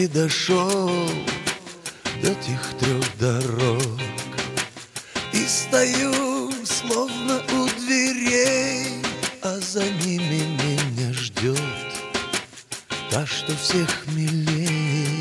не дошел до тех 3 дорог, и стою, словно у дверей, а за ними меня ждет та, что всех милей.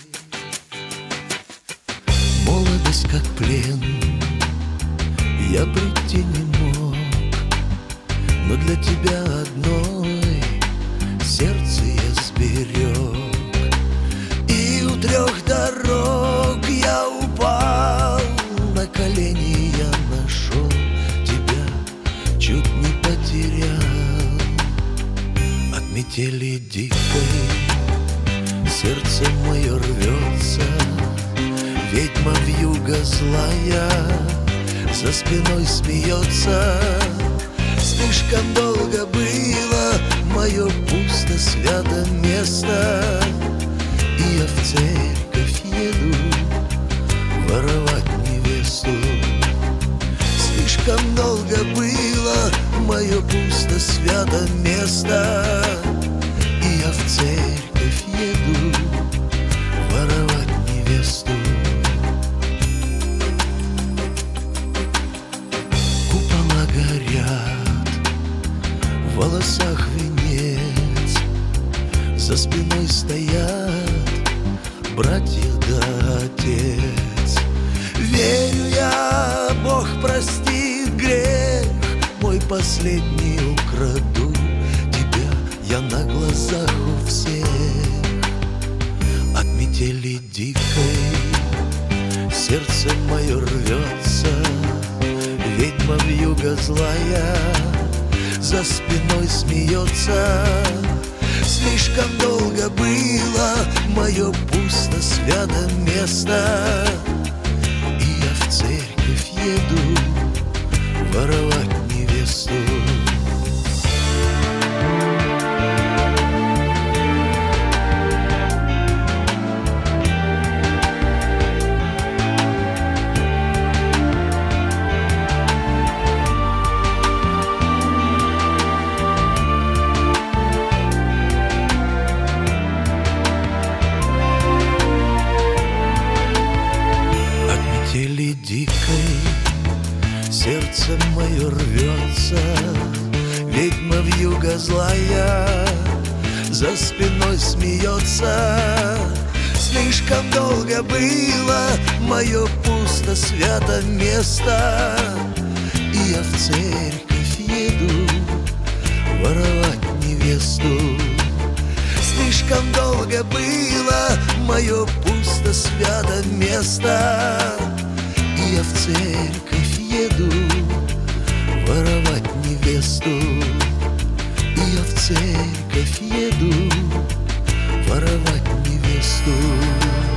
Молодость как плен, я прийти не мог, но для тебя одной сердце я сберег. И у 3 дорог я упал, на колени я нашел тебя, чуть не потерял. От метели дикой сердце мое рвется, ведьма вьюга злая за спиной смеется. Слишком долго было мое пусто свято место, и я в церковь еду воровать невесту. Слишком долго было мое пусто свято место, и я в церковь еду воровать невесту. Купола горят, в волосах венец, за спиной стоят братья да отец. Верю я, Бог простит грех мой последний, украду тебя я на глазах у всех. От метели дикой сердце мое рвется, ведьма вьюга злая за спиной смеется. Слишком долго было мое пусто свято место, и я в церковь еду воровать невесту. Метели дикой сердце мое рвется, ведьма вьюга злая за спиной смеется. Слишком долго было мое пусто свято место, и я в церковь еду воровать невесту. Слишком долго было мое пусто свято место, и я в церковь еду воровать невесту. И я в церковь еду воровать невесту.